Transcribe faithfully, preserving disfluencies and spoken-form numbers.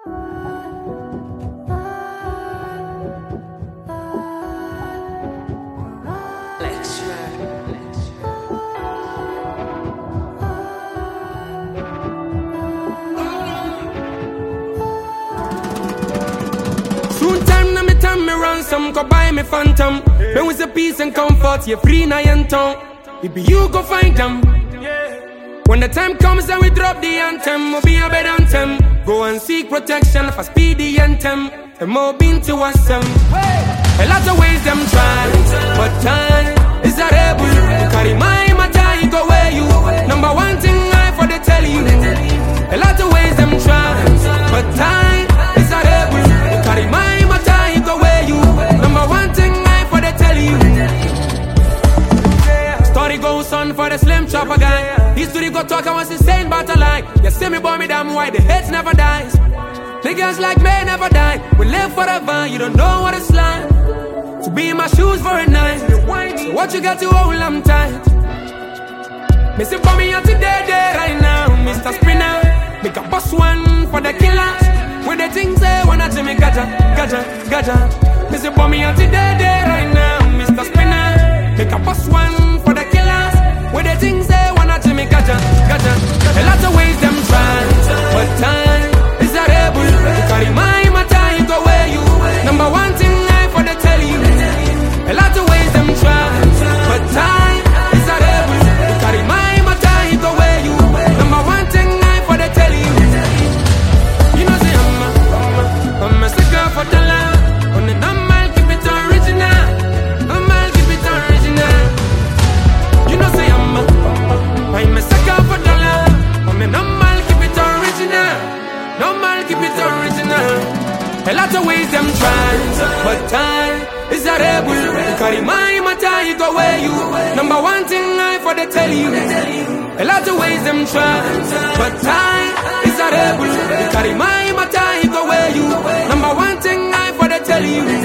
Soon time na me time me ransom, go buy me phantom. When we say peace and comfort, you free na your tongue. It be you go find them. When the time comes and we drop the anthem, we'll be a better anthem. Go and seek protection for speedy anthem. And more been to us um. A lot of ways them try, but time is a rebel. You carry my matter, you go where you. Number one thing I for the tell you. A lot of ways them try, but time is a rebel. You carry my matter, you go where you. Number one thing I for the tell you. Story goes on for the slim chopper guy. History go talk, I was insane but I like. You see me boy me damn why the hate never dies. Niggas like me never die. We live forever, you don't know what it's like to be in my shoes for a night. So what you got to hold them tight. Missing for me out today, day right now, Mister Spinner. Make a boss one for the killers. When the things say wanna to me gaja, gaja, gaja. Missing for me out today, day right now, Mister Spinner. Make a boss one for the killers. When the things say wanna to me gaja, gaja. A lot of ways them try, but time is a rebel. You carry my matter, you go where you. Number one thing I for the tell you. A lot of ways them try, but time is a rebel. You carry my matter, you go where you. Number one thing I for the tell you. You know say I'm a, I'm a sucker for the love. On the number I'll keep it original. I'll keep it original. You know say I'm a, I'm a sucker for the love. On the number I'll keep it original. Number I'll keep it original. A lot of ways them try, but time is a rebel. You carry my matter, you go where you. Number one thing I for the tell you. A lot of ways them try, but time is a rebel. You carry my matter, you go where you. Number one thing I for the tell you.